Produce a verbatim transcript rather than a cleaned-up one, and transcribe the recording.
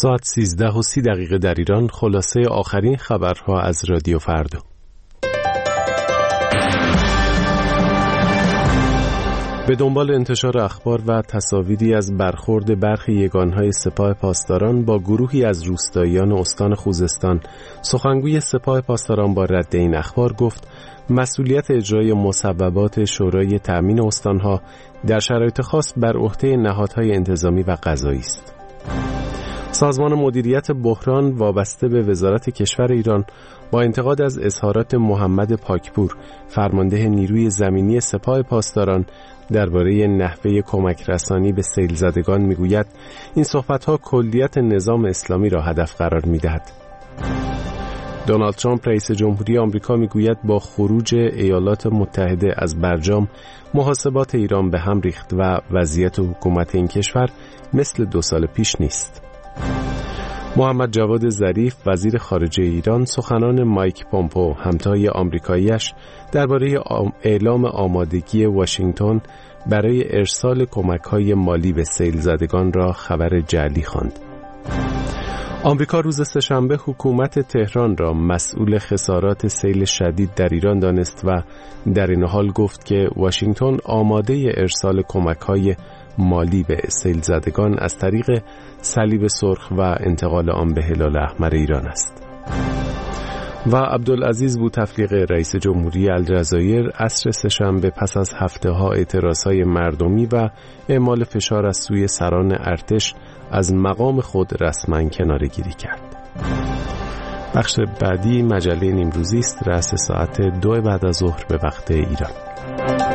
ساعت سیزده و سی دقیقه در ایران. خلاصه آخرین خبرها از رادیو فردا. به دنبال انتشار اخبار و تصاویری از برخورد برخی یگانهای سپاه پاسداران با گروهی از روستاییان استان خوزستان، سخنگوی سپاه پاسداران با رد این اخبار گفت مسئولیت اجرای مصوبات شورای تأمین استانها در شرایط خاص بر عهده نهادهای انتظامی و قضایی است. سازمان مدیریت بحران وابسته به وزارت کشور ایران با انتقاد از اظهارات محمد پاکپور، فرمانده نیروی زمینی سپاه پاسداران درباره نحوه کمک رسانی به سیل زدگان میگوید این صحبت‌ها کلیت نظام اسلامی را هدف قرار می‌دهد. دونالد ترامپ رئیس جمهوری آمریکا میگوید با خروج ایالات متحده از برجام محاسبات ایران به هم ریخت و وضعیت حکومت این کشور مثل دو سال پیش نیست. محمد جواد ظریف وزیر خارجه ایران سخنان مایک پومپو همتای آمریکایی‌اش درباره اعلام آمادگی واشنگتن برای ارسال کمک‌های مالی به سیل زدگان را خبر جعلی خواند. آمریکا روز سه‌شنبه حکومت تهران را مسئول خسارات سیل شدید در ایران دانست و در این حال گفت که واشنگتن آماده ارسال کمک‌های مالی به سیل زدگان از طریق صلیب سرخ و انتقال آن به هلال احمر ایران است. و عبدالعزیز بوتفلیقه رئیس جمهوری الجزایر عصر سه‌شنبه پس از هفته‌ها اعتراضهای مردمی و اعمال فشار از سوی سران ارتش از مقام خود رسما کناره‌گیری کرد. بخش بعدی مجله نیمروزی است، رأس ساعت دو بعد از ظهر به وقت ایران.